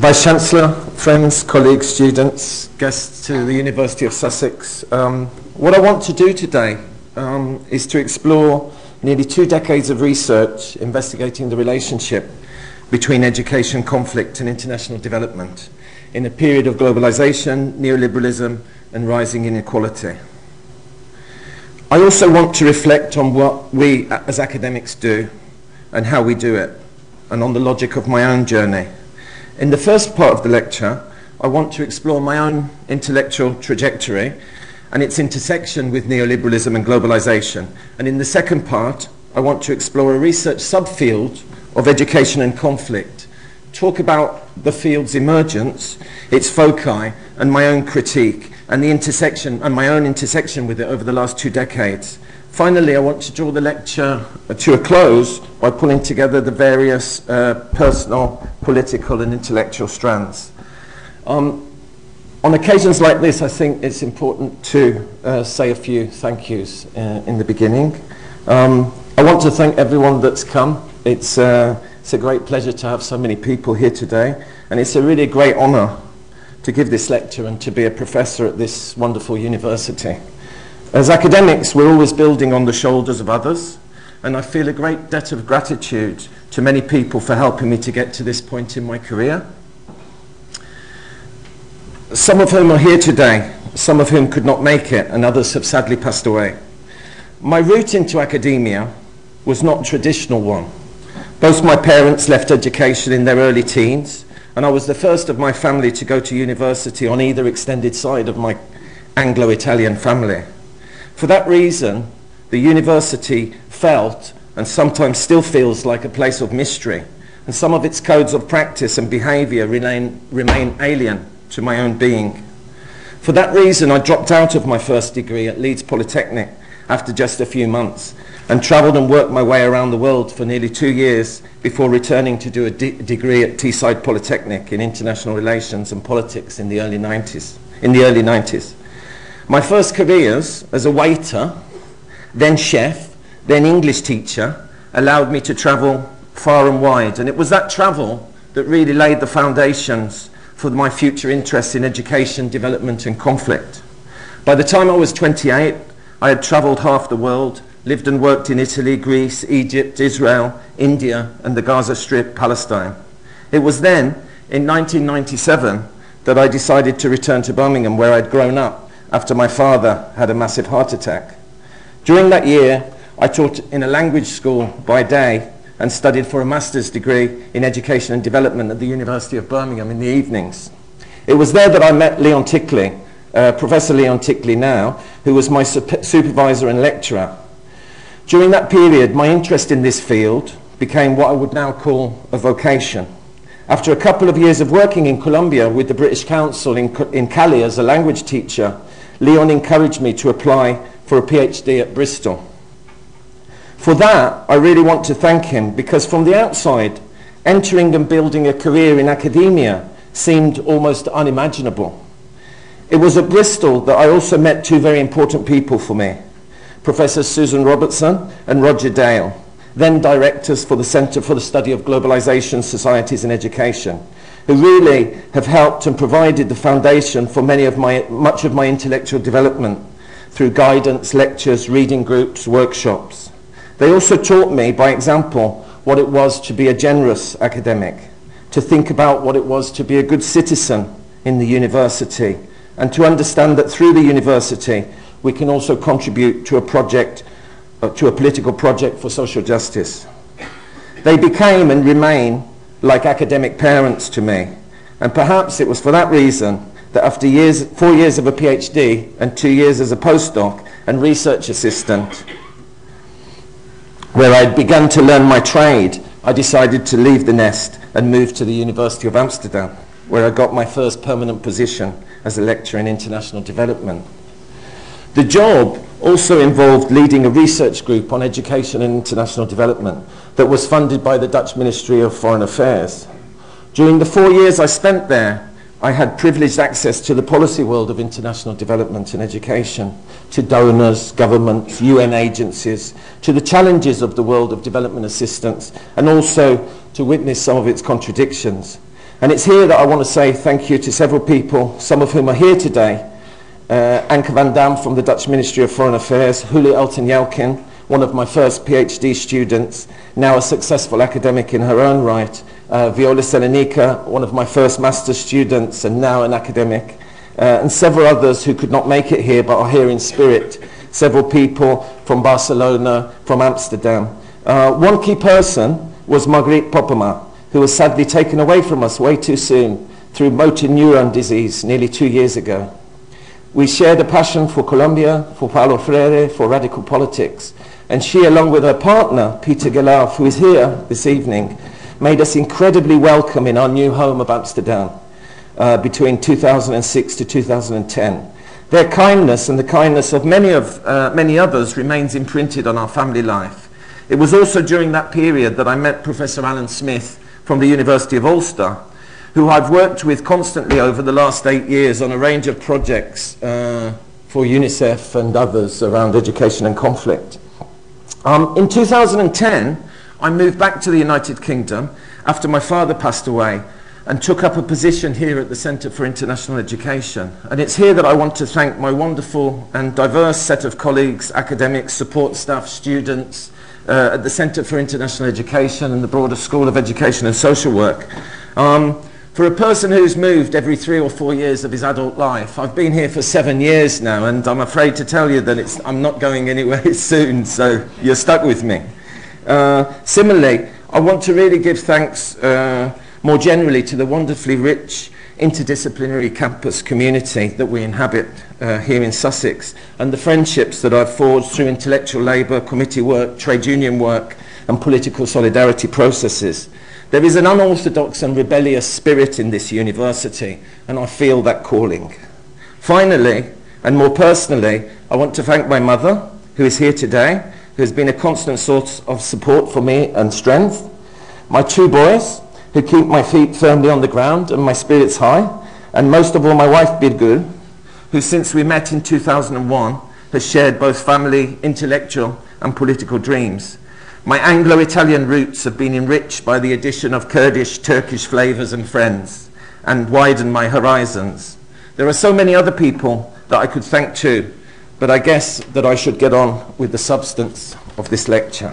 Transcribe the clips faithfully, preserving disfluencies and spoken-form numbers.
Vice-Chancellor, friends, colleagues, students, guests to the University of Sussex. Um, what I want to do today um, is to explore nearly two decades of research investigating the relationship between education, conflict and international development in a period of globalization, neoliberalism and rising inequality. I also want to reflect on what we as academics do and how we do it, and on the logic of my own journey. In the first part of the lecture, I want to explore my own intellectual trajectory and its intersection with neoliberalism and globalization. And in the second part, I want to explore a research subfield of education and conflict, talk about the field's emergence, its foci, and my own critique, and the intersection, and my own intersection with it over the last two decades. Finally, I want to draw the lecture to a close by pulling together the various uh, personal, political and intellectual strands. Um, on occasions like this, I think it's important to uh, say a few thank yous uh, in the beginning. Um, I want to thank everyone that's come. It's, uh, it's a great pleasure to have so many people here today, and it's a really great honour to give this lecture and to be a professor at this wonderful university. As academics, we're always building on the shoulders of others, and I feel a great debt of gratitude to many people for helping me to get to this point in my career. Some of whom are here today, some of whom could not make it, and others have sadly passed away. My route into academia was not a traditional one. Both my parents left education in their early teens, and I was the first of my family to go to university on either extended side of my Anglo-Italian family. For that reason, the university felt, and sometimes still feels, like a place of mystery, and some of its codes of practice and behaviour remain, remain alien to my own being. For that reason, I dropped out of my first degree at Leeds Polytechnic after just a few months, and travelled and worked my way around the world for nearly two years before returning to do a de degree at Teesside Polytechnic in International Relations and Politics in the early nineties. In the early nineties. My first careers as a waiter, then chef, then English teacher, allowed me to travel far and wide, and it was that travel that really laid the foundations for my future interests in education, development and conflict. By the time I was twenty-eight, I had travelled half the world, lived and worked in Italy, Greece, Egypt, Israel, India and the Gaza Strip, Palestine. It was then, in nineteen ninety-seven, that I decided to return to Birmingham, where I'd grown up, after my father had a massive heart attack. During that year, I taught in a language school by day and studied for a master's degree in education and development at the University of Birmingham in the evenings. It was there that I met Leon Tickley, uh, Professor Leon Tickley now, who was my supervisor and lecturer. During that period, my interest in this field became what I would now call a vocation. After a couple of years of working in Columbia with the British Council in, in Cali as a language teacher, Leon encouraged me to apply for a PhD at Bristol. For that, I really want to thank him, because from the outside, entering and building a career in academia seemed almost unimaginable. It was at Bristol that I also met two very important people for me, Professor Susan Robertson and Roger Dale, then directors for the Centre for the Study of Globalization, Societies and Education, who really have helped and provided the foundation for many of my, much of my intellectual development through guidance, lectures, reading groups, workshops. They also taught me, by example, what it was to be a generous academic, to think about what it was to be a good citizen in the university, and to understand that through the university we can also contribute to a project, uh, to a political project for social justice. They became and remain like academic parents to me, and perhaps it was for that reason that after years, four years of a PhD and two years as a postdoc and research assistant, where I'd begun to learn my trade, I decided to leave the nest and move to the University of Amsterdam, where I got my first permanent position as a lecturer in international development. The job also involved leading a research group on education and international development that was funded by the Dutch Ministry of Foreign Affairs. During the four years I spent there, I had privileged access to the policy world of international development and education, to donors, governments, U N agencies, to the challenges of the world of development assistance, and also to witness some of its contradictions. And it's here that I want to say thank you to several people, some of whom are here today. Uh, Anke van Dam from the Dutch Ministry of Foreign Affairs, Huli Elton-Jelkin, one of my first PhD students, now a successful academic in her own right, uh, Viola Selenica, one of my first master's students and now an academic, uh, and several others who could not make it here but are here in spirit, several people from Barcelona, from Amsterdam. Uh, one key person was Margriet Popema, who was sadly taken away from us way too soon through motor neuron disease nearly two years ago. We shared a passion for Colombia, for Paulo Freire, for radical politics, and she, along with her partner, Peter Gelauw, who is here this evening, made us incredibly welcome in our new home of Amsterdam uh, between two thousand six to two thousand ten. Their kindness and the kindness of many, of, uh, many others remains imprinted on our family life. It was also during that period that I met Professor Alan Smith from the University of Ulster, who I've worked with constantly over the last eight years on a range of projects uh, for UNICEF and others around education and conflict. Um, in two thousand ten, I moved back to the United Kingdom after my father passed away and took up a position here at the Centre for International Education. And it's here that I want to thank my wonderful and diverse set of colleagues, academics, support staff, students uh, at the Centre for International Education and the broader School of Education and Social Work. Um, For a person who's moved every three or four years of his adult life, I've been here for seven years now, and I'm afraid to tell you that it's, I'm not going anywhere soon, so you're stuck with me. Uh, similarly, I want to really give thanks uh, more generally to the wonderfully rich interdisciplinary campus community that we inhabit uh, here in Sussex, and the friendships that I've forged through intellectual labour, committee work, trade union work, and political solidarity processes. There is an unorthodox and rebellious spirit in this university, and I feel that calling. Finally, and more personally, I want to thank my mother, who is here today, who has been a constant source of support for me and strength, my two boys, who keep my feet firmly on the ground and my spirits high, and most of all my wife Birgul, who since we met in two thousand one has shared both family, intellectual and political dreams. My Anglo-Italian roots have been enriched by the addition of Kurdish, Turkish flavours and friends, and widened my horizons. There are so many other people that I could thank too, but I guess that I should get on with the substance of this lecture.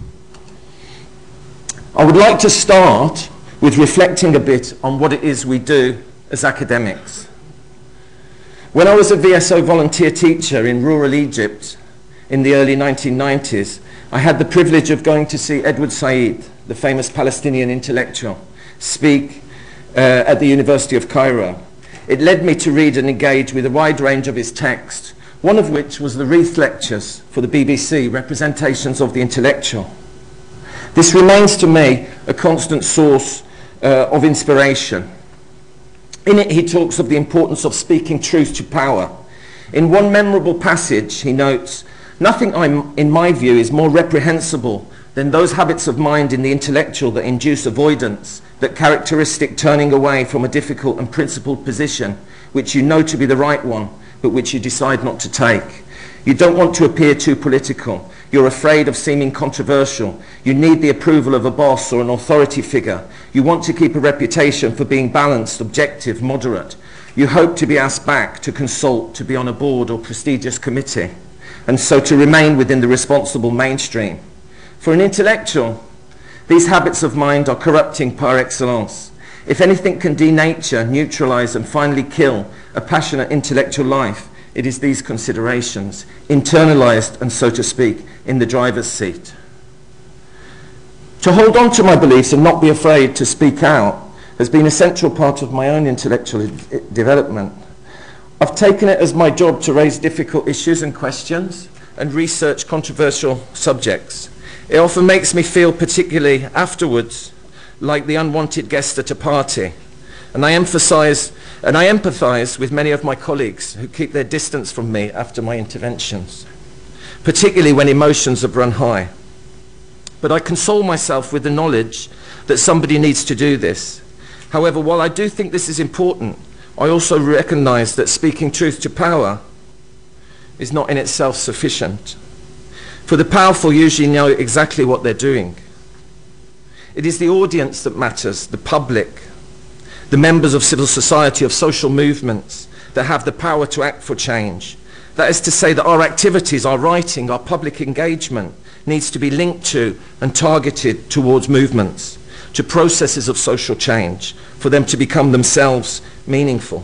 I would like to start with reflecting a bit on what it is we do as academics. When I was a V S O volunteer teacher in rural Egypt in the early nineteen nineties, I had the privilege of going to see Edward Said, the famous Palestinian intellectual, speak uh, at the University of Cairo. It led me to read and engage with a wide range of his texts, one of which was the Reith Lectures for the B B C, Representations of the Intellectual. This remains to me a constant source uh, of inspiration. In it he talks of the importance of speaking truth to power. In one memorable passage he notes, "Nothing, I'm, in my view, is more reprehensible than those habits of mind in the intellectual that induce avoidance, that characteristic turning away from a difficult and principled position, which you know to be the right one, but which you decide not to take. You don't want to appear too political. You're afraid of seeming controversial. You need the approval of a boss or an authority figure. You want to keep a reputation for being balanced, objective, moderate. You hope to be asked back, to consult, to be on a board or prestigious committee, and so to remain within the responsible mainstream. For an intellectual, these habits of mind are corrupting par excellence. If anything can denature, neutralize, and finally kill a passionate intellectual life, it is these considerations, internalized and, so to speak, in the driver's seat. To hold on to my beliefs and not be afraid to speak out has been a central part of my own intellectual development. I've taken it as my job to raise difficult issues and questions and research controversial subjects. It often makes me feel, particularly afterwards, like the unwanted guest at a party, and I emphasize and I empathize with many of my colleagues who keep their distance from me after my interventions, particularly when emotions have run high. But I console myself with the knowledge that somebody needs to do this. However, while I do think this is important, I also recognize that speaking truth to power is not in itself sufficient. For the powerful usually know exactly what they're doing. It is the audience that matters, the public. the members of civil society, of social movements that have the power to act for change. That is to say that our activities, our writing, our public engagement needs to be linked to and targeted towards movements, to processes of social change, for them to become themselves meaningful.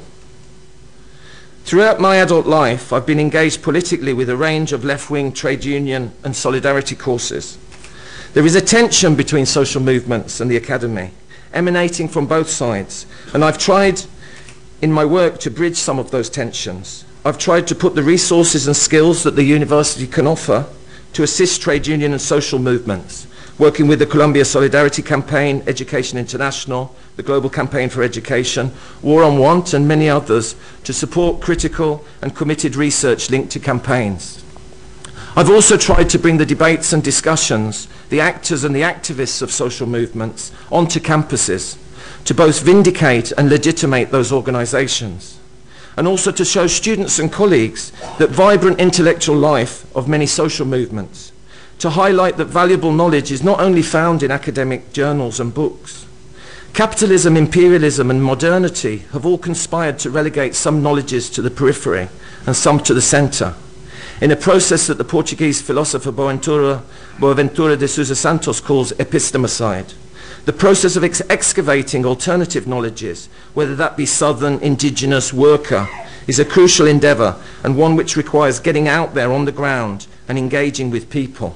Throughout my adult life, I've been engaged politically with a range of left-wing trade union and solidarity courses. There is a tension between social movements and the academy, emanating from both sides, and I've tried in my work to bridge some of those tensions. I've tried to put the resources and skills that the university can offer to assist trade union and social movements, working with the Columbia Solidarity Campaign, Education International, the Global Campaign for Education, War on Want, and many others, to support critical and committed research linked to campaigns. I've also tried to bring the debates and discussions, the actors and the activists of social movements, onto campuses, to both vindicate and legitimate those organizations, and also to show students and colleagues that vibrant intellectual life of many social movements, to highlight that valuable knowledge is not only found in academic journals and books. Capitalism, imperialism, and modernity have all conspired to relegate some knowledges to the periphery and some to the center, in a process that the Portuguese philosopher Boaventura, Boaventura de Sousa Santos calls epistemicide. The process of ex excavating alternative knowledges, whether that be southern, indigenous, worker, is a crucial endeavor, and one which requires getting out there on the ground and engaging with people.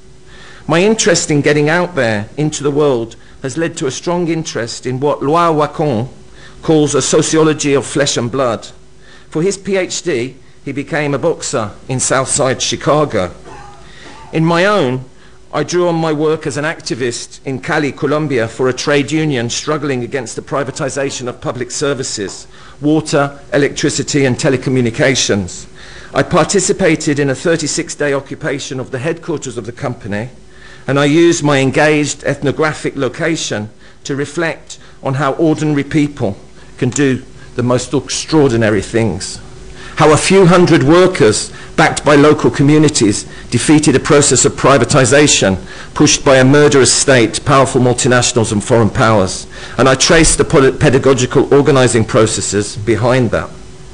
My interest in getting out there into the world has led to a strong interest in what Loïc Wacon calls a sociology of flesh and blood. For his PhD, he became a boxer in Southside Chicago. In my own, I drew on my work as an activist in Cali, Colombia, for a trade union struggling against the privatization of public services, water, electricity, and telecommunications. I participated in a thirty-six day occupation of the headquarters of the company, and I used my engaged ethnographic location to reflect on how ordinary people can do the most extraordinary things. How a few hundred workers, backed by local communities, defeated a process of privatization pushed by a murderous state, powerful multinationals and foreign powers. And I traced the pedagogical organizing processes behind that.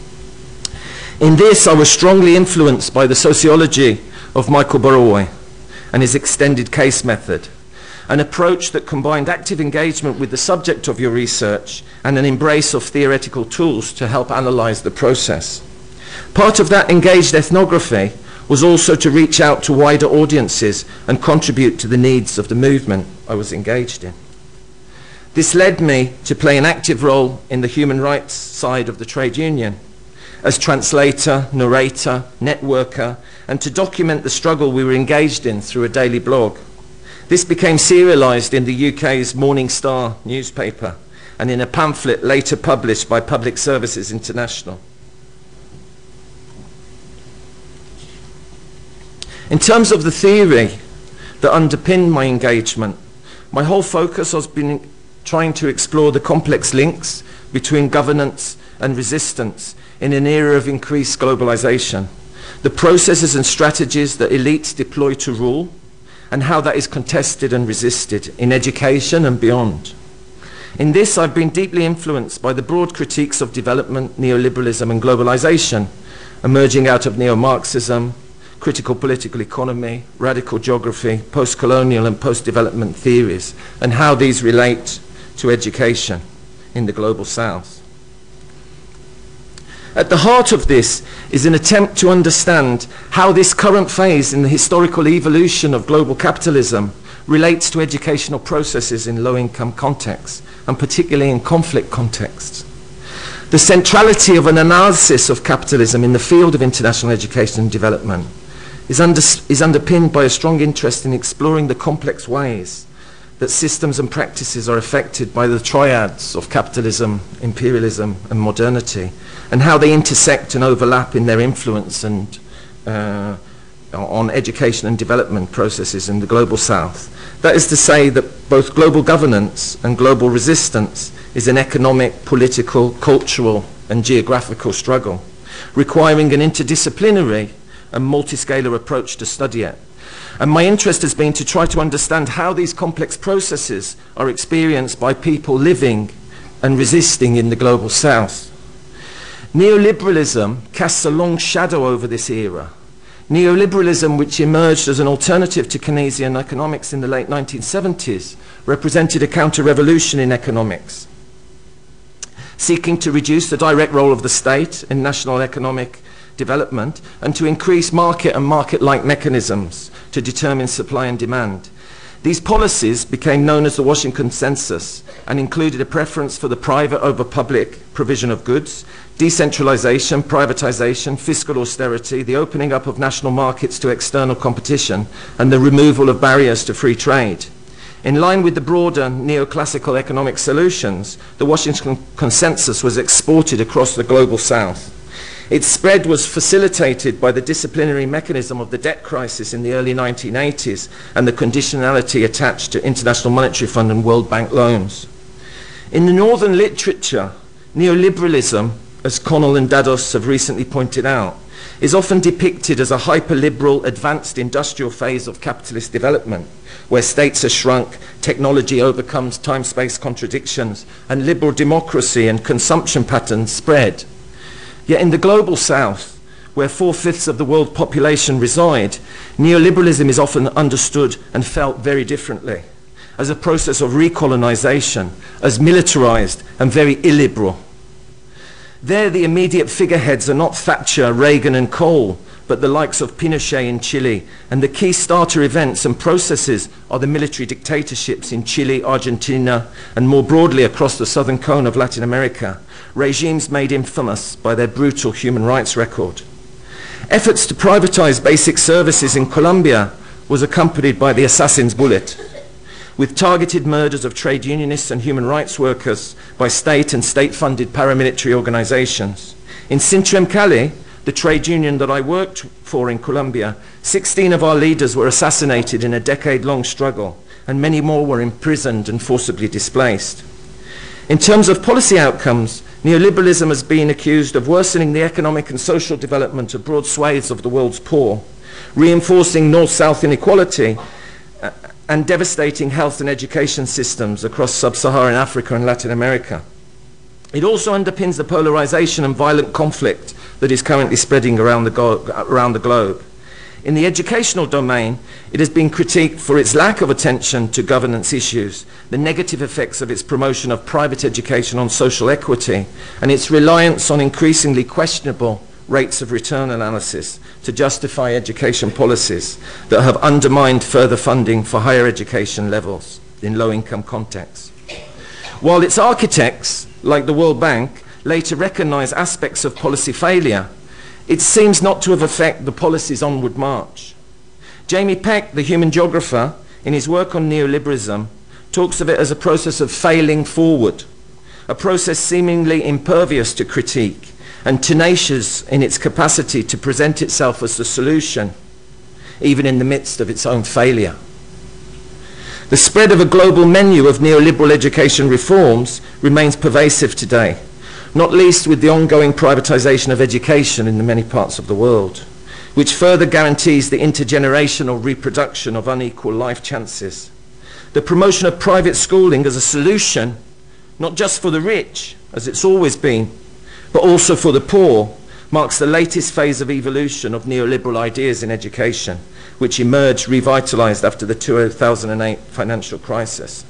In this, I was strongly influenced by the sociology of Michael Burawoy and his extended case method, an approach that combined active engagement with the subject of your research and an embrace of theoretical tools to help analyze the process. Part of that engaged ethnography was also to reach out to wider audiences and contribute to the needs of the movement I was engaged in. This led me to play an active role in the human rights side of the trade union, as translator, narrator, networker, and to document the struggle we were engaged in through a daily blog. This became serialized in the U K's Morning Star newspaper and in a pamphlet later published by Public Services International. In terms of the theory that underpinned my engagement, my whole focus has been trying to explore the complex links between governance and resistance in an era of increased globalization, the processes and strategies that elites deploy to rule, and how that is contested and resisted in education and beyond. In this, I've been deeply influenced by the broad critiques of development, neoliberalism, and globalization, emerging out of neo-Marxism, critical political economy, radical geography, post-colonial and post-development theories, and how these relate to education in the global south. At the heart of this is an attempt to understand how this current phase in the historical evolution of global capitalism relates to educational processes in low-income contexts, and particularly in conflict contexts. The centrality of an analysis of capitalism in the field of international education and development is, under, is underpinned by a strong interest in exploring the complex ways that systems and practices are affected by the triads of capitalism, imperialism, and modernity, and how they intersect and overlap in their influence and uh, on education and development processes in the global south. That is to say that both global governance and global resistance is an economic, political, cultural, and geographical struggle, requiring an interdisciplinary and multi-scalar approach to study it. And my interest has been to try to understand how these complex processes are experienced by people living and resisting in the global south. Neoliberalism casts a long shadow over this era. Neoliberalism, which emerged as an alternative to Keynesian economics in the late nineteen seventies, represented a counter-revolution in economics, seeking to reduce the direct role of the state in national economic development and to increase market and market-like mechanisms to determine supply and demand. These policies became known as the Washington Consensus and included a preference for the private over public provision of goods, decentralization, privatization, fiscal austerity, the opening up of national markets to external competition, and the removal of barriers to free trade. In line with the broader neoclassical economic solutions, the Washington Consensus was exported across the global south. Its spread was facilitated by the disciplinary mechanism of the debt crisis in the early nineteen eighties and the conditionality attached to International Monetary Fund and World Bank loans. In the northern literature, neoliberalism, as Connell and Dados have recently pointed out, is often depicted as a hyper-liberal advanced industrial phase of capitalist development, where states are shrunk, technology overcomes time-space contradictions, and liberal democracy and consumption patterns spread. Yet in the global south, where four-fifths of the world population reside, neoliberalism is often understood and felt very differently, as a process of recolonization, as militarized and very illiberal. There, the immediate figureheads are not Thatcher, Reagan and Kohl, but the likes of Pinochet in Chile, and the key starter events and processes are the military dictatorships in Chile, Argentina, and more broadly across the southern cone of Latin America, regimes made infamous by their brutal human rights record. Efforts to privatize basic services in Colombia was accompanied by the assassin's bullet, with targeted murders of trade unionists and human rights workers by state and state-funded paramilitary organizations. In Sintrem Cali, the trade union that I worked for in Colombia, sixteen of our leaders were assassinated in a decade-long struggle, and many more were imprisoned and forcibly displaced. In terms of policy outcomes, neoliberalism has been accused of worsening the economic and social development of broad swathes of the world's poor, reinforcing north-south inequality, uh, and devastating health and education systems across sub-Saharan Africa and Latin America. It also underpins the polarization and violent conflict that is currently spreading around the, go around the globe. In the educational domain, it has been critiqued for its lack of attention to governance issues, the negative effects of its promotion of private education on social equity, and its reliance on increasingly questionable rates of return analysis to justify education policies that have undermined further funding for higher education levels in low-income contexts. While its architects, like the World Bank, later recognize aspects of policy failure, it seems not to have affected the policy's onward march. Jamie Peck, the human geographer, in his work on neoliberalism, talks of it as a process of failing forward, a process seemingly impervious to critique and tenacious in its capacity to present itself as the solution, even in the midst of its own failure. The spread of a global menu of neoliberal education reforms remains pervasive today, not least with the ongoing privatization of education in the many parts of the world, which further guarantees the intergenerational reproduction of unequal life chances. The promotion of private schooling as a solution, not just for the rich, as it's always been, but also for the poor, marks the latest phase of evolution of neoliberal ideas in education, which emerged revitalized after the two thousand eight financial crisis.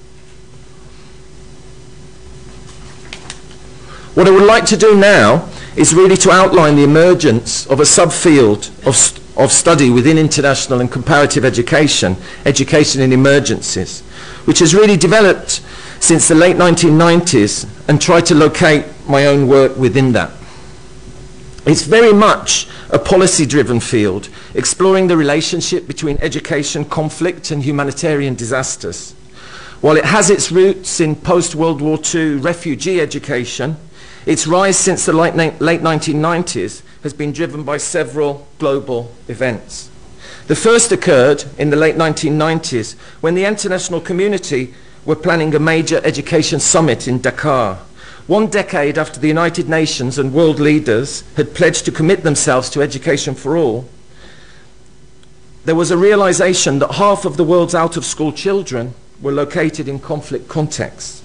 What I would like to do now is really to outline the emergence of a subfield of, st of study within international and comparative education, education in emergencies, which has really developed since the late nineteen nineties, and try to locate my own work within that. It's very much a policy-driven field, exploring the relationship between education, conflict, and humanitarian disasters. While it has its roots in post-World War Two refugee education, its rise since the late nineteen nineties has been driven by several global events. The first occurred in the late nineteen nineties when the international community were planning a major education summit in Dakar, one decade after the United Nations and world leaders had pledged to commit themselves to education for all. There was a realization that half of the world's out-of-school children were located in conflict contexts,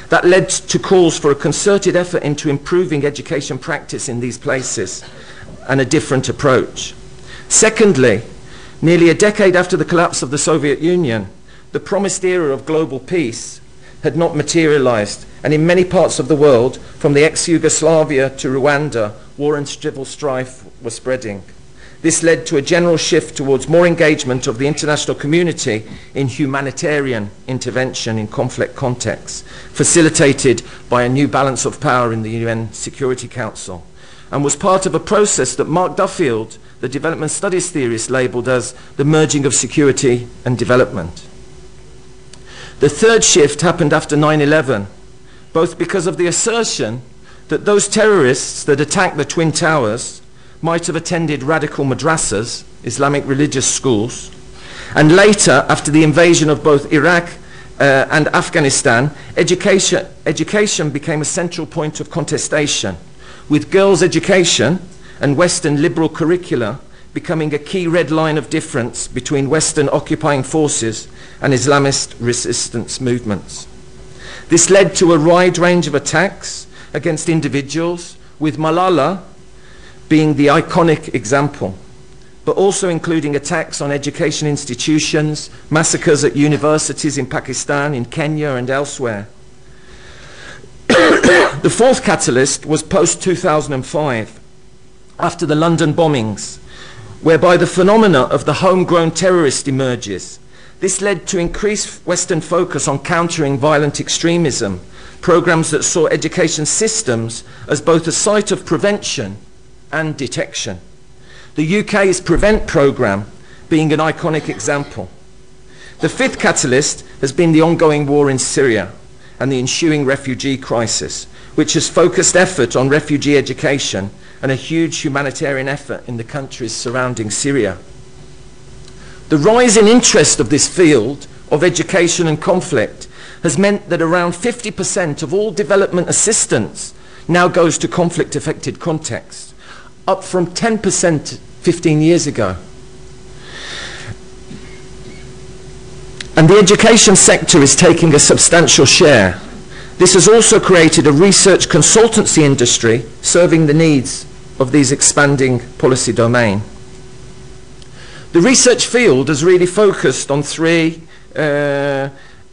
That led to calls for a concerted effort into improving education practice in these places and a different approach. Secondly, nearly a decade after the collapse of the Soviet Union, the promised era of global peace had not materialized, and in many parts of the world, from the ex-Yugoslavia to Rwanda, war and civil strife were spreading. This led to a general shift towards more engagement of the international community in humanitarian intervention in conflict contexts, facilitated by a new balance of power in the U N Security Council, and was part of a process that Mark Duffield, the development studies theorist, labeled as the merging of security and development. The third shift happened after nine eleven, both because of the assertion that those terrorists that attacked the Twin Towers might have attended radical madrasas, Islamic religious schools, and later, after the invasion of both Iraq uh, and Afghanistan, education, education became a central point of contestation, with girls' education and Western liberal curricula becoming a key red line of difference between Western occupying forces and Islamist resistance movements. This led to a wide range of attacks against individuals, with Malala being the iconic example, but also including attacks on education institutions, massacres at universities in Pakistan, in Kenya and elsewhere. The fourth catalyst was post two thousand five, after the London bombings, whereby the phenomena of the homegrown terrorist emerges. This led to increased Western focus on countering violent extremism, programs that saw education systems as both a site of prevention and detection. The U K's Prevent programme being an iconic example. The fifth catalyst has been the ongoing war in Syria and the ensuing refugee crisis, which has focused effort on refugee education and a huge humanitarian effort in the countries surrounding Syria. The rise in interest of this field of education and conflict has meant that around fifty percent of all development assistance now goes to conflict-affected contexts, up from ten percent fifteen years ago. And the education sector is taking a substantial share. This has also created a research consultancy industry serving the needs of these expanding policy domain. The research field has really focused on three uh,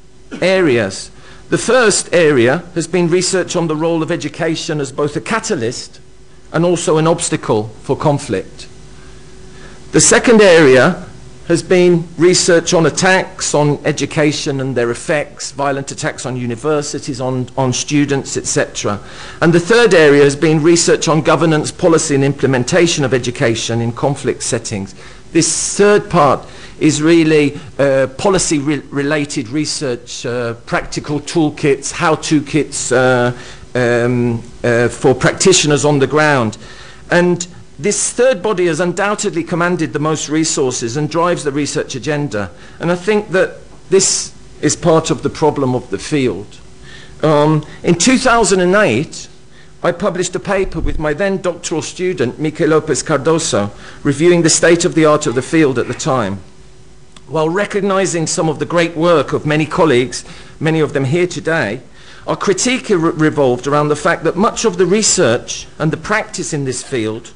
areas. The first area has been research on the role of education as both a catalyst and also an obstacle for conflict. The second area has been research on attacks on education and their effects, violent attacks on universities, on, on students, et cetera. And the third area has been research on governance, policy and implementation of education in conflict settings. This third part is really uh, policy-related re research, uh, practical toolkits, how-to kits uh, um, uh, for practitioners on the ground. And this third body has undoubtedly commanded the most resources and drives the research agenda. And I think that this is part of the problem of the field. Um, in two thousand eight, I published a paper with my then doctoral student, Mikel Lopez Cardoso, reviewing the state of the art of the field at the time. While recognizing some of the great work of many colleagues, many of them here today, our critique re revolved around the fact that much of the research and the practice in this field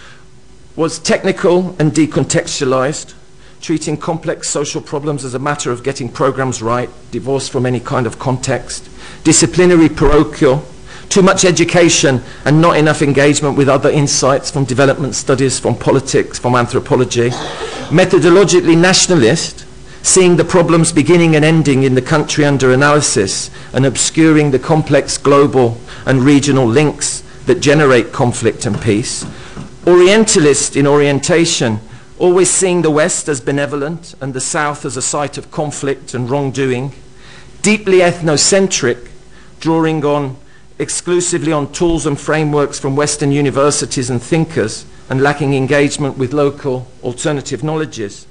was technical and decontextualized, treating complex social problems as a matter of getting programs right, divorced from any kind of context, disciplinary parochial, too much education and not enough engagement with other insights from development studies, from politics, from anthropology, methodologically nationalist, seeing the problems beginning and ending in the country under analysis and obscuring the complex global and regional links that generate conflict and peace, Orientalist in orientation, always seeing the West as benevolent and the South as a site of conflict and wrongdoing, deeply ethnocentric, drawing on exclusively on tools and frameworks from Western universities and thinkers and lacking engagement with local alternative knowledges.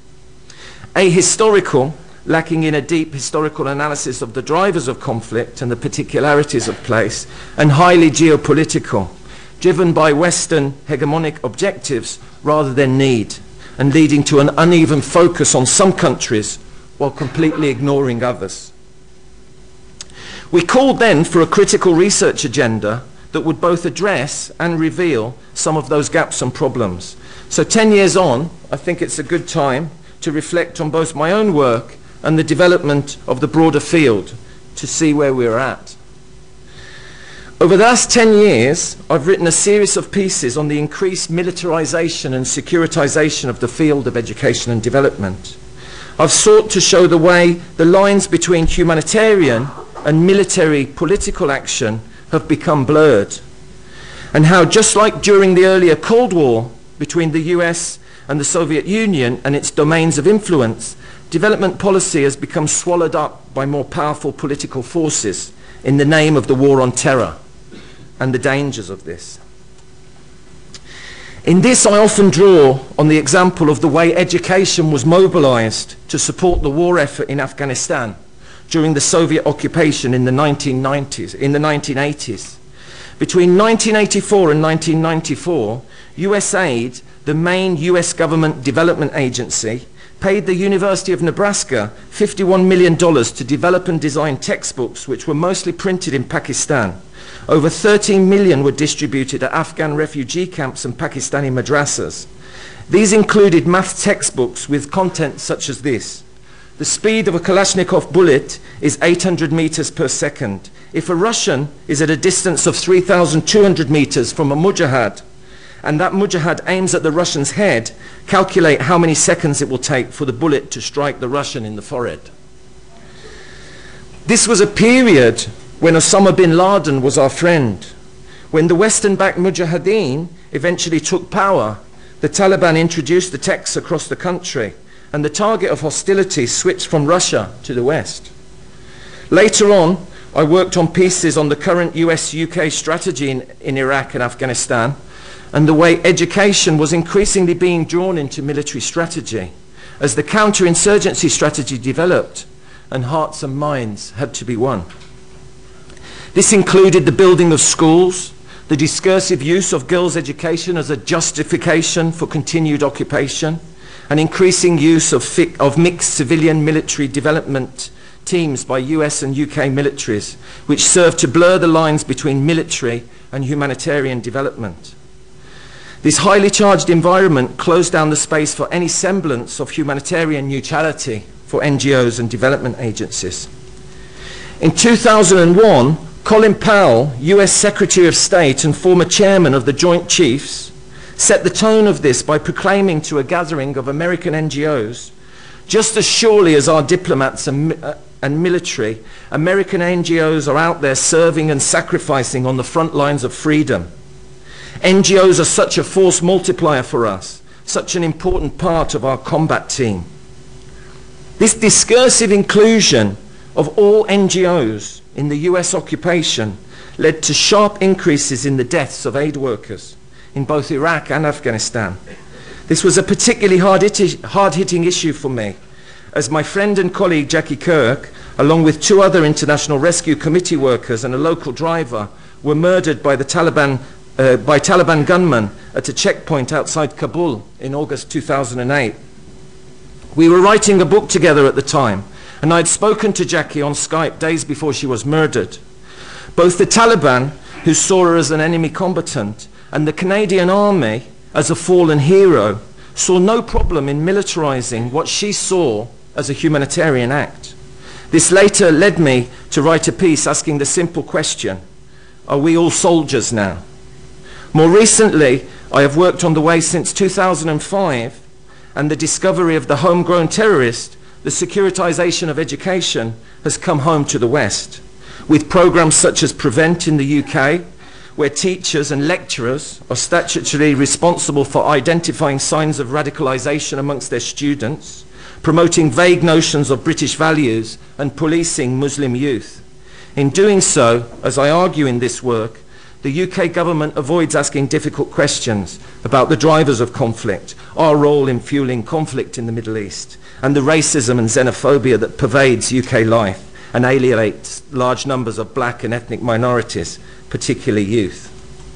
Ahistorical, lacking in a deep historical analysis of the drivers of conflict and the particularities of place, and highly geopolitical, driven by Western hegemonic objectives rather than need, and leading to an uneven focus on some countries while completely ignoring others. We called then for a critical research agenda that would both address and reveal some of those gaps and problems. So ten years on, I think it's a good time to reflect on both my own work and the development of the broader field to see where we're at. Over the last ten years, I've written a series of pieces on the increased militarization and securitization of the field of education and development. I've sought to show the way the lines between humanitarian and military political action have become blurred, and how, just like during the earlier Cold War between the U S and the Soviet Union and its domains of influence, development policy has become swallowed up by more powerful political forces in the name of the war on terror and the dangers of this. In this, I often draw on the example of the way education was mobilized to support the war effort in Afghanistan during the Soviet occupation in the nineteen nineties, in the nineteen eighties. Between nineteen eighty-four and nineteen ninety-four, U S Aid, the main U S government development agency, paid the University of Nebraska fifty-one million dollars to develop and design textbooks which were mostly printed in Pakistan. Over thirteen million were distributed at Afghan refugee camps and Pakistani madrasas. These included math textbooks with content such as this: the speed of a Kalashnikov bullet is eight hundred meters per second. If a Russian is at a distance of three thousand two hundred meters from a mujahid, and that mujahid aims at the Russian's head, calculate how many seconds it will take for the bullet to strike the Russian in the forehead. This was a period when Osama bin Laden was our friend. When the Western-backed Mujahideen eventually took power, the Taliban introduced the texts across the country, and the target of hostility switched from Russia to the West. Later on, I worked on pieces on the current U S U K strategy in, in Iraq and Afghanistan, and the way education was increasingly being drawn into military strategy as the counterinsurgency strategy developed and hearts and minds had to be won. This included the building of schools, the discursive use of girls' education as a justification for continued occupation, and increasing use of, fi of mixed civilian-military development teams by U S and U K militaries, which served to blur the lines between military and humanitarian development. This highly charged environment closed down the space for any semblance of humanitarian neutrality for N G Os and development agencies. In two thousand one, Colin Powell, U S Secretary of State and former chairman of the Joint Chiefs, set the tone of this by proclaiming to a gathering of American N G Os, just as surely as our diplomats and, uh, and military, American N G Os are out there serving and sacrificing on the front lines of freedom. N G Os are such a force multiplier for us, such an important part of our combat team. This discursive inclusion of all N G Os in the U S occupation led to sharp increases in the deaths of aid workers in both Iraq and Afghanistan. This was a particularly hard-hitting issue for me, as my friend and colleague Jackie Kirk, along with two other International Rescue Committee workers and a local driver, were murdered by the Taliban, uh, by Taliban gunmen at a checkpoint outside Kabul in August two thousand eight. We were writing a book together at the time, and I'd spoken to Jackie on Skype days before she was murdered. Both the Taliban, who saw her as an enemy combatant, and the Canadian Army as a fallen hero, saw no problem in militarizing what she saw as a humanitarian act. This later led me to write a piece asking the simple question, are we all soldiers now? More recently, I have worked on the way since two thousand five and the discovery of the homegrown terrorist, the securitization of education has come home to the West, with programs such as Prevent in the U K, where teachers and lecturers are statutorily responsible for identifying signs of radicalization amongst their students, promoting vague notions of British values and policing Muslim youth. In doing so, as I argue in this work, the U K government avoids asking difficult questions about the drivers of conflict, our role in fueling conflict in the Middle East, and the racism and xenophobia that pervades U K life and alienates large numbers of black and ethnic minorities, particularly youth.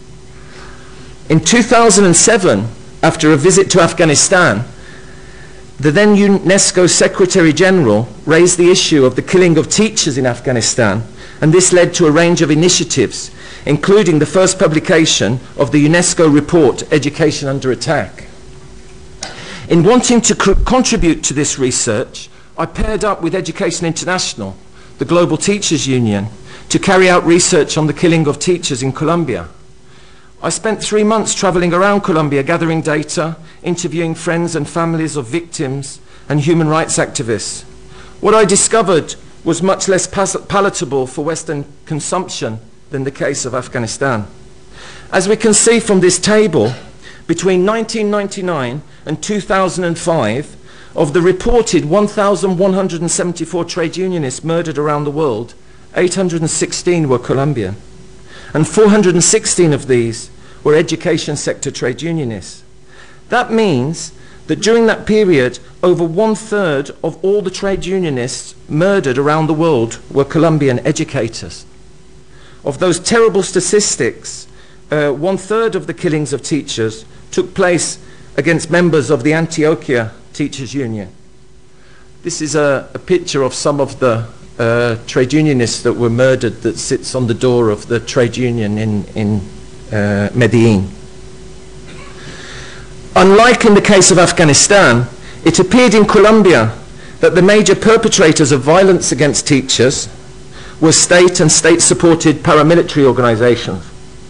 In two thousand seven, after a visit to Afghanistan, the then UNESCO Secretary General raised the issue of the killing of teachers in Afghanistan and this led to a range of initiatives, including the first publication of the UNESCO report, Education Under Attack. In wanting to contribute to this research, I paired up with Education International, the Global Teachers Union, to carry out research on the killing of teachers in Colombia. I spent three months traveling around Colombia, gathering data, interviewing friends and families of victims and human rights activists. What I discovered was much less palatable for Western consumption than the case of Afghanistan. As we can see from this table, between nineteen ninety-nine and two thousand five, of the reported one thousand one hundred seventy-four trade unionists murdered around the world, eight hundred sixteen were Colombian, and four hundred sixteen of these were education sector trade unionists. That means that during that period, over one-third of all the trade unionists murdered around the world were Colombian educators. Of those terrible statistics, uh, one-third of the killings of teachers took place against members of the Antioquia Teachers Union. This is a, a picture of some of the uh, trade unionists that were murdered that sits on the door of the trade union in, in uh, Medellin. Unlike in the case of Afghanistan, it appeared in Colombia that the major perpetrators of violence against teachers were state and state-supported paramilitary organizations.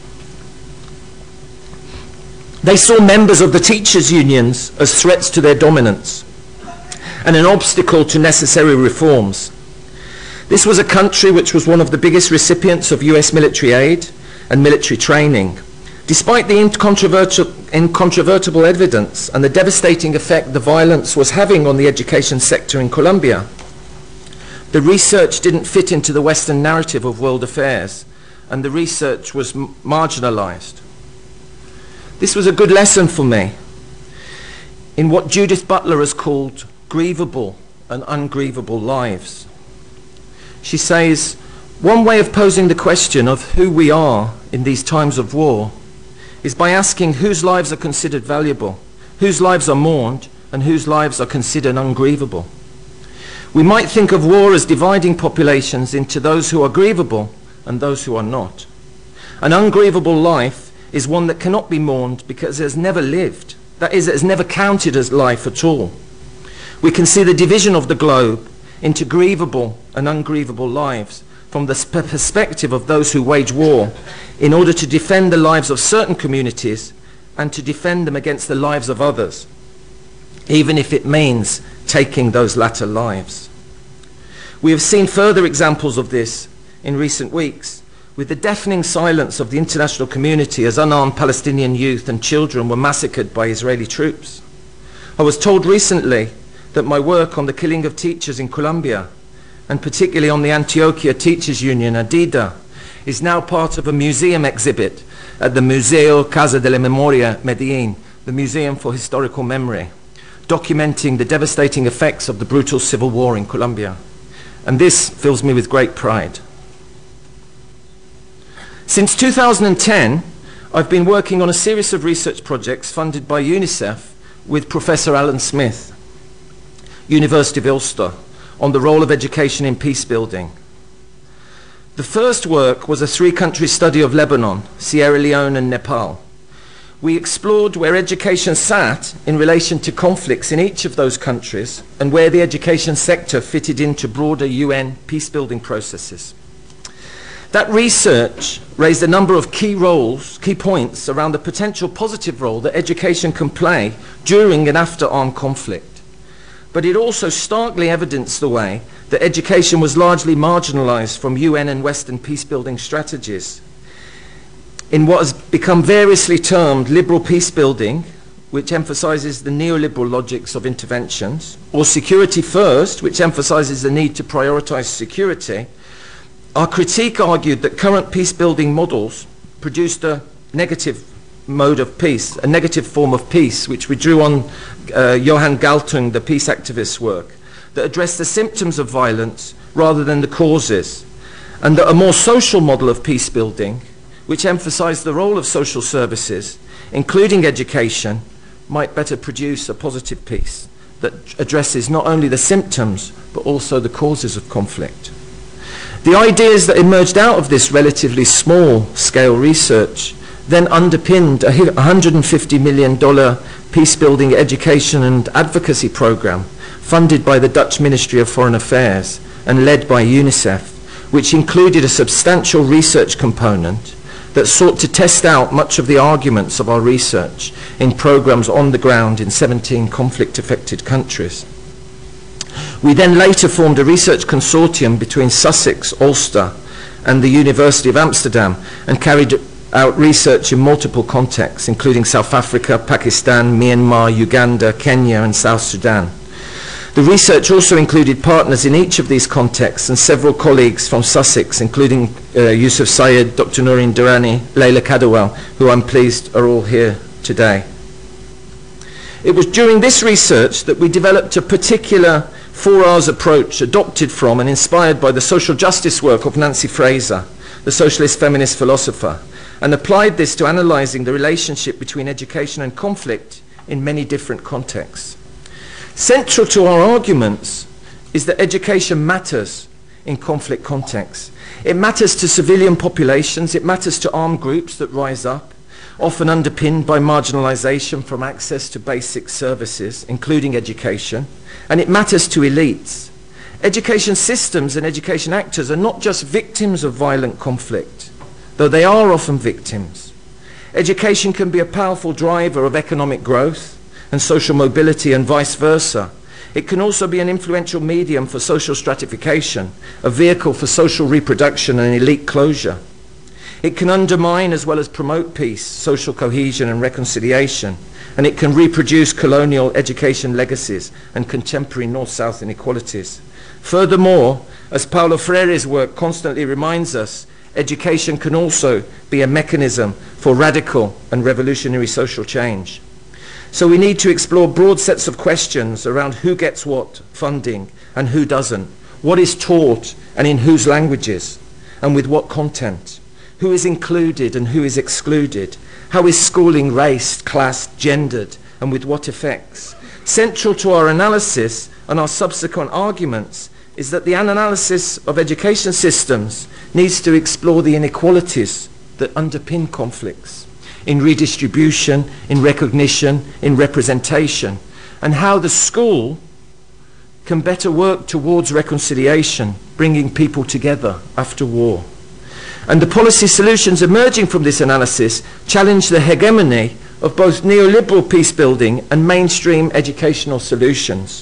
They saw members of the teachers' unions as threats to their dominance and an obstacle to necessary reforms. This was a country which was one of the biggest recipients of U S military aid and military training. Despite the incontrovertible, incontrovertible evidence and the devastating effect the violence was having on the education sector in Colombia, the research didn't fit into the Western narrative of world affairs, and the research was m- marginalized. This was a good lesson for me in what Judith Butler has called grievable and ungrievable lives. She says, one way of posing the question of who we are in these times of war is by asking whose lives are considered valuable, whose lives are mourned, and whose lives are considered ungrievable. We might think of war as dividing populations into those who are grievable and those who are not. An ungrievable life is one that cannot be mourned because it has never lived. That is, it has never counted as life at all. We can see the division of the globe into grievable and ungrievable lives from the perspective of those who wage war in order to defend the lives of certain communities and to defend them against the lives of others, even if it means taking those latter lives. We have seen further examples of this in recent weeks, with the deafening silence of the international community as unarmed Palestinian youth and children were massacred by Israeli troops. I was told recently that my work on the killing of teachers in Colombia, and particularly on the Antioquia Teachers Union, ADIDA, is now part of a museum exhibit at the Museo Casa de la Memoria, Medellin, the Museum for Historical Memory, documenting the devastating effects of the brutal civil war in Colombia. And this fills me with great pride. Since two thousand ten, I've been working on a series of research projects funded by UNICEF with Professor Alan Smith, University of Ulster, on the role of education in peace building. The first work was a three-country study of Lebanon, Sierra Leone and Nepal. We explored where education sat in relation to conflicts in each of those countries and where the education sector fitted into broader U N peace-building processes. That research raised a number of key roles, key points around the potential positive role that education can play during and after armed conflict. But it also starkly evidenced the way that education was largely marginalized from U N and Western peace-building strategies in what has become variously termed liberal peace-building, which emphasizes the neoliberal logics of interventions, or security first, which emphasizes the need to prioritize security. Our critique argued that current peace-building models produced a negative mode of peace, a negative form of peace, which we drew on uh, Johan Galtung, the peace activist's work, that addressed the symptoms of violence rather than the causes, and that a more social model of peace building, which emphasized the role of social services, including education, might better produce a positive peace that addresses not only the symptoms, but also the causes of conflict. The ideas that emerged out of this relatively small-scale research then underpinned a one hundred fifty million dollars peace-building education and advocacy program funded by the Dutch Ministry of Foreign Affairs and led by UNICEF, which included a substantial research component that sought to test out much of the arguments of our research in programs on the ground in seventeen conflict-affected countries. We then later formed a research consortium between Sussex, Ulster, and the University of Amsterdam and carried out research in multiple contexts, including South Africa, Pakistan, Myanmar, Uganda, Kenya, and South Sudan. The research also included partners in each of these contexts and several colleagues from Sussex, including uh, Yusuf Syed, Doctor Noreen Durrani, Leila Cadwell, who I'm pleased are all here today. It was during this research that we developed a particular four R's approach adopted from and inspired by the social justice work of Nancy Fraser, the socialist feminist philosopher, and applied this to analysing the relationship between education and conflict in many different contexts. Central to our arguments is that education matters in conflict contexts. It matters to civilian populations, it matters to armed groups that rise up, often underpinned by marginalisation from access to basic services, including education, and it matters to elites. Education systems and education actors are not just victims of violent conflict, though they are often victims. Education can be a powerful driver of economic growth and social mobility and vice versa. It can also be an influential medium for social stratification, a vehicle for social reproduction and elite closure. It can undermine as well as promote peace, social cohesion and reconciliation, and it can reproduce colonial education legacies and contemporary North-South inequalities. Furthermore, as Paulo Freire's work constantly reminds us, education can also be a mechanism for radical and revolutionary social change. So we need to explore broad sets of questions around who gets what funding and who doesn't, what is taught and in whose languages, and with what content, who is included and who is excluded, how is schooling raced, classed, gendered, and with what effects. Central to our analysis and our subsequent arguments is that the analysis of education systems needs to explore the inequalities that underpin conflicts, in redistribution, in recognition, in representation, and how the school can better work towards reconciliation, bringing people together after war. And the policy solutions emerging from this analysis challenge the hegemony of both neoliberal peace-building and mainstream educational solutions.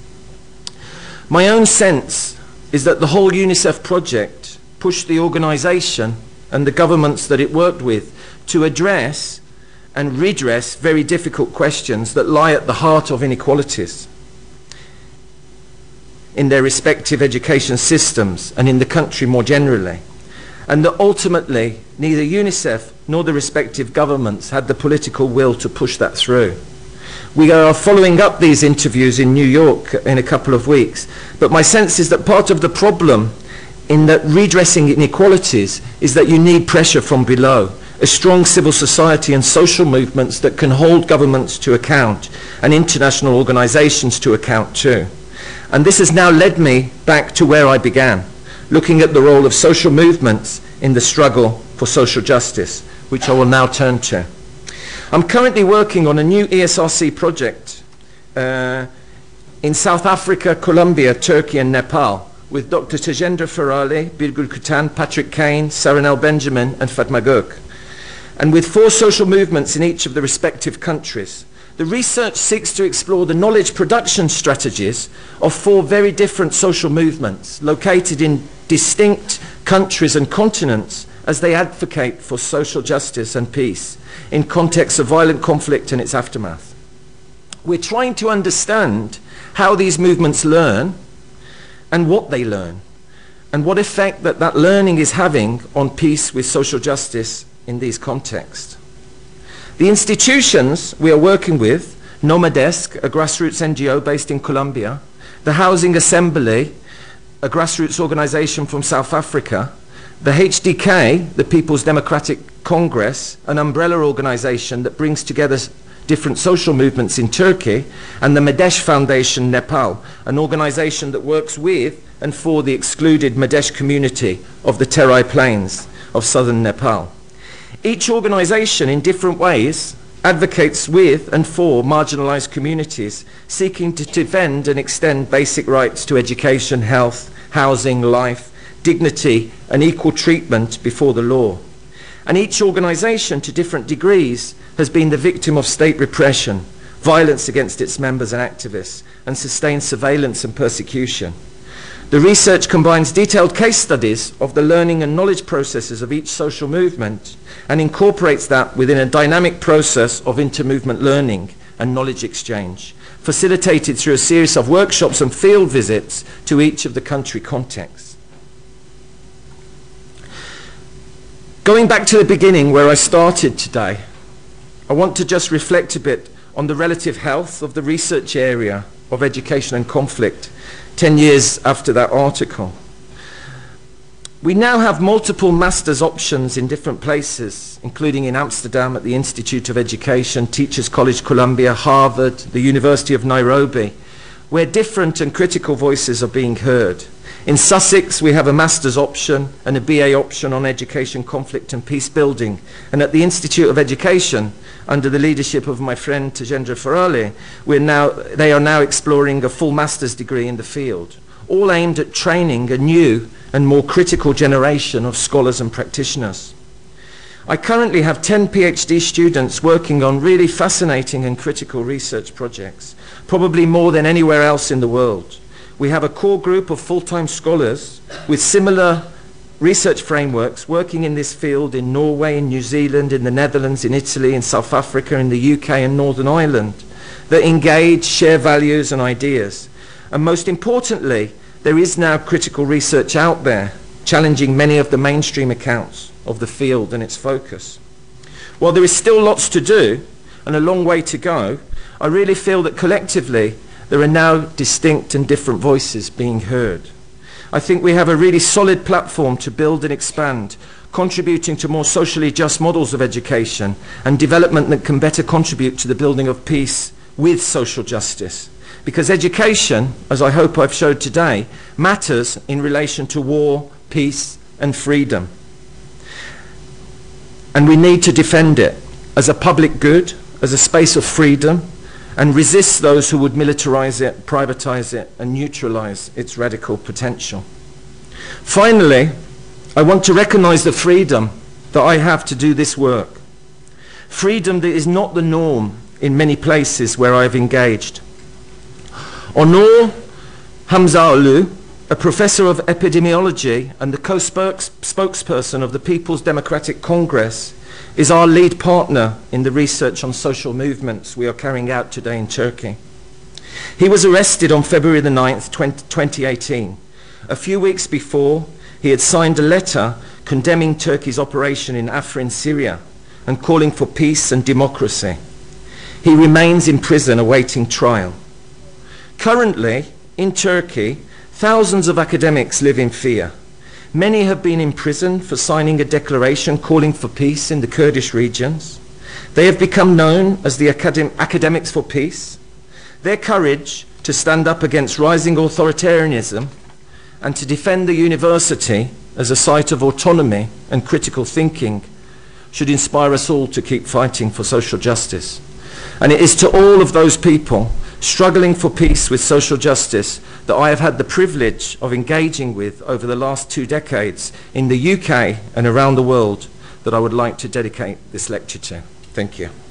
My own sense is that the whole UNICEF project pushed the organisation and the governments that it worked with to address and redress very difficult questions that lie at the heart of inequalities in their respective education systems and in the country more generally, and that ultimately neither UNICEF nor the respective governments had the political will to push that through. We are following up these interviews in New York in a couple of weeks, but my sense is that part of the problem in that redressing inequalities is that you need pressure from below, a strong civil society and social movements that can hold governments to account and international organisations to account too. And this has now led me back to where I began, looking at the role of social movements in the struggle for social justice, which I will now turn to. I'm currently working on a new E S R C project uh, in South Africa, Colombia, Turkey and Nepal with Doctor Tejendra Farale, Birgul Kutan, Patrick Kane, Saranel Benjamin and Fatma Gurk, and with four social movements in each of the respective countries. The research seeks to explore the knowledge production strategies of four very different social movements located in distinct countries and continents as they advocate for social justice and peace in contexts of violent conflict and its aftermath. We're trying to understand how these movements learn and what they learn, and what effect that that learning is having on peace with social justice in these contexts. The institutions we are working with, Nomadesk, a grassroots N G O based in Colombia, the Housing Assembly, a grassroots organization from South Africa, the H D K, the People's Democratic Congress, an umbrella organization that brings together different social movements in Turkey, and the Medesh Foundation Nepal, an organization that works with and for the excluded Medesh community of the Terai Plains of southern Nepal. Each organization in different ways advocates with and for marginalized communities, seeking to defend and extend basic rights to education, health, housing, life, dignity, and equal treatment before the law. And each organization, to different degrees, has been the victim of state repression, violence against its members and activists, and sustained surveillance and persecution. The research combines detailed case studies of the learning and knowledge processes of each social movement and incorporates that within a dynamic process of inter-movement learning and knowledge exchange, facilitated through a series of workshops and field visits to each of the country contexts. Going back to the beginning where I started today, I want to just reflect a bit on the relative health of the research area of education and conflict ten years after that article. We now have multiple master's options in different places, including in Amsterdam at the Institute of Education, Teachers College Columbia, Harvard, the University of Nairobi, where different and critical voices are being heard. In Sussex, we have a master's option and a B A option on education, conflict and peace building. And at the Institute of Education, under the leadership of my friend Tajendra Farale, we're now, they are now exploring a full master's degree in the field, all aimed at training a new and more critical generation of scholars and practitioners. I currently have ten PhD students working on really fascinating and critical research projects, probably more than anywhere else in the world. We have a core group of full-time scholars with similar research frameworks working in this field in Norway, in New Zealand, in the Netherlands, in Italy, in South Africa, in the U K and Northern Ireland, that engage, share values and ideas. And most importantly, there is now critical research out there challenging many of the mainstream accounts of the field and its focus. While there is still lots to do and a long way to go, I really feel that collectively there are now distinct and different voices being heard. I think we have a really solid platform to build and expand, contributing to more socially just models of education and development that can better contribute to the building of peace with social justice. Because education, as I hope I've showed today, matters in relation to war, peace and freedom. And we need to defend it as a public good, as a space of freedom, and resist those who would militarize it, privatize it, and neutralize its radical potential. Finally, I want to recognize the freedom that I have to do this work. Freedom that is not the norm in many places where I've engaged. Onur Hamzaoğlu, a professor of epidemiology and the co-spokesperson of the People's Democratic Congress, is our lead partner in the research on social movements we are carrying out today in Turkey. He was arrested on February the ninth, twenty eighteen. A few weeks before, he had signed a letter condemning Turkey's operation in Afrin, Syria, and calling for peace and democracy. He remains in prison awaiting trial. Currently, in Turkey, thousands of academics live in fear. Many have been imprisoned for signing a declaration calling for peace in the Kurdish regions. They have become known as the Academ- Academics for Peace. Their courage to stand up against rising authoritarianism and to defend the university as a site of autonomy and critical thinking should inspire us all to keep fighting for social justice. And it is to all of those people struggling for peace with social justice that I have had the privilege of engaging with over the last two decades in the U K and around the world that I would like to dedicate this lecture to. Thank you.